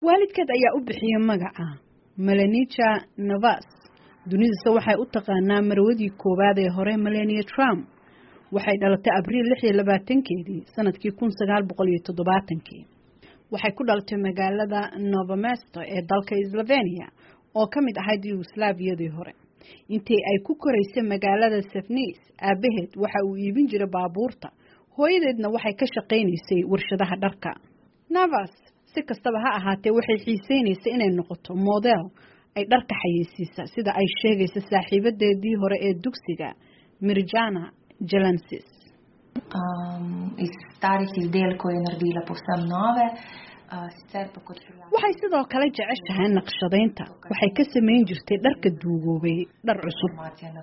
waalidkeed ayaa u bixiyay magaca Melania Navas. dunida waxay u taqaanaa marwadii koowaad ee hore Melania Trump. waxay dhalatay Abriil 26 sanadkii 1970. waxay ku dhalatay magaalada Novo Mesto ee dalka Slovenia oo kamid ahayd Yugoslaaviyadii hore. intii ay ku koraysay magaalada Safnis, aabaheed waxa uu iibin jiray baabuurta, hooyadeedna waxay ka shaqeynaysay warshadaha dharka. Navas si kastaba ha ahaatee waxay xiiseynaysay inay noqoto model ay dharka xayeysiisa, sida ay sheegayso saaxiibadeedii hore ee dugsiga Mirjana Jelensis. waxay sidoo kale jeceshahay naqshadaynta. waxay ka sameyn jirtay dharka duugoobay dhar cusub.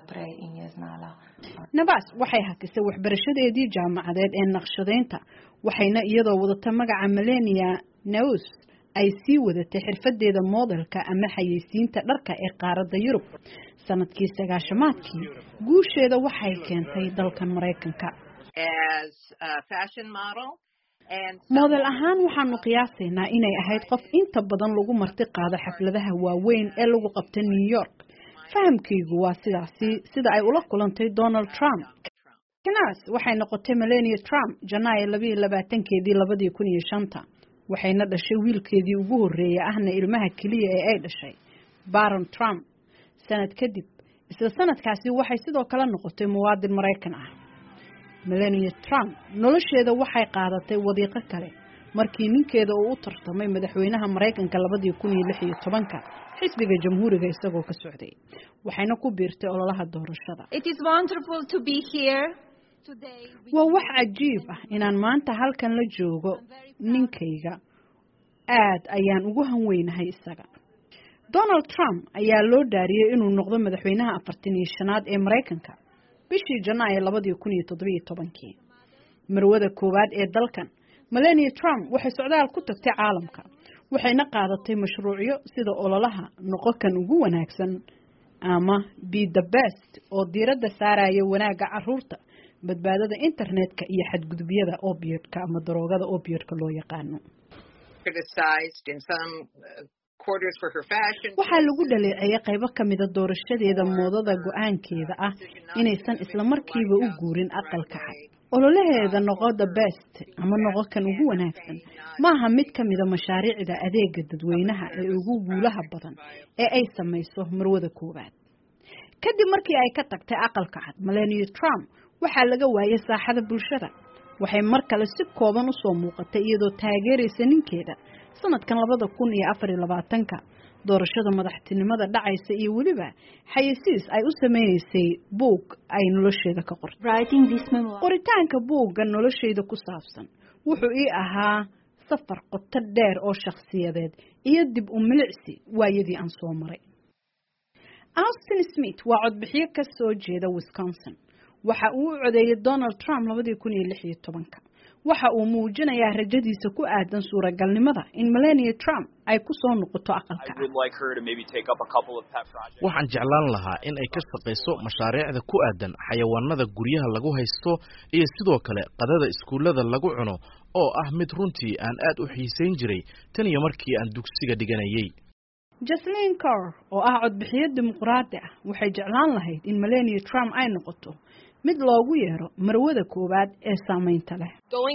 Navas waxay hakisay waxbarashadeedii jaamacadeed ee naqshadaynta, waxayna iyadoo wadata magaca Melania Naus ay sii wadatay xirfadeeda modelka ama xayeysiinta dharka ee qaaradda Yurub. sanadkii 90-maadkii guusheeda waxay keentay dalka Mareykanka. model ahaan waxaanu qiyaasaynaa inay ahayd qof inta badan lagu marti qaado xafladaha waaweyn ee lagu qabtay New York. fahamkaygu waa sida ay ula kulantay Donald Trump. Kanaas waxay noqotay Melania Trump Janaayo 22-keedii 2005. waxayna dhashay wiilkeedii ugu horeeyay ahna ilmaha kaliya ee ay dhashay, Baron Trump. sanad kadib isla sanadkaasi waxay sidoo kale noqotay muwaadin Mareykan ah. Melania Trump nolosheeda waxay qaadatay wadiiqo kale markii ninkeeda uu u tartamay madaxweynaha Mareykanka 2016 xisbiga jamhuuriga isagoo ka socday. waxayna ku biirtay ololaha doorashada. waa wax cajiib ah inaan maanta halkan la joogo ninkayga. aad ayaan ugu hanweynahay isaga. Donald Trump ayaa loo dhaariyay inuu noqdo madaxweynaha 45aad ee Mareykanka bishii Janaayo 2017. marwada koowaad ee dalkan, Melania Trump waxay socdaal ku tagtay caalamka. waxayna qaadatay mashruucyo sida ololaha noqokan ugu wanaagsan ama Be the Best oo diiradda saaraya wanaagga carruurta, badbaadada internetka iyo xadgudubyada opioidka ama daroogada opioidka loo yaqaano. waxaa lagu dhaleeceeyay qaybo kamida doorashadeeda moodada go'aankeeda ah inaysan isla markiiba u guurin aqalka cad. ololaheeda noqo the best ama noqo kan ugu wanaagsan maaha mid kamida mashaariicda adeega dadweynaha ee ugu guulaha badan ee ay samayso marwada koowaad. kadib markii ay ka tagtay aqalka cad, Melania Trump waxaa laga waayay saaxada bulshada. waxay mar kale si kooban u soo muuqatay iyadoo taageeraysa ninkeeda sanadkan 2024 doorashada madaxtinimada dhacaysa iyo waliba xayeysiis ay u sameeysay book ay nolosheeda ka qortay. qoritaanka bookga nolosheeda ku saabsan wuxuu ii ahaa safar qoto dheer oo shakhsiyadeed iyo dib u milicsi waayadii aan soo maray. Austin Smith waa codbixiye ka soo jeeda Wisconsin. waxa uu u codeeyay Donald Trump 2016. waxa uu muujinayaa rajadiisa ku aadan suuragalnimada in Melania Trump ay ku soo noqoto aqalka. waxaan jeclaan lahaa in ay ka shaqeyso mashaariicda ku aadan xayawaanada guryaha lagu haysto iyo sidoo kale qadada iskuulada lagu cuno oo ah mid runtii aan aad u xiiseyn jiray tan iyo markii aan dugsiga dhiganayay. Jocelyn Carr oo ah codbixiye dimuqraadi ah waxay jeclaan lahayd in Melania Trump ay noqoto mid loogu yeero marwada koowaad ee saameynta leh.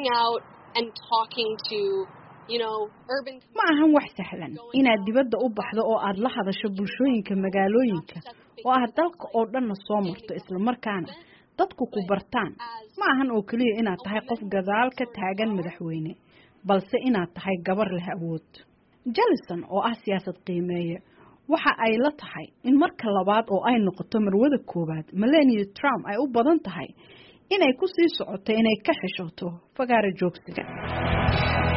ma ahan wax sahlan inaad dibadda u baxdo oo aad la hadasho bulshooyinka magaalooyinka oo aad dalka oo dhanna soo marto isla markaana dadku ku bartaan. ma ahan oo kaliya inaad tahay qof gadaal ka taagan madaxweyne, balse inaad tahay gabar leh awood. Jellison oo ah siyaasad qiimeeye waxa ay la tahay in marka labaad oo ay noqoto marwada koowaad, Melania Trump ay u badan tahay inay ku sii socoto inay ka xishooto fagaara joogsiga.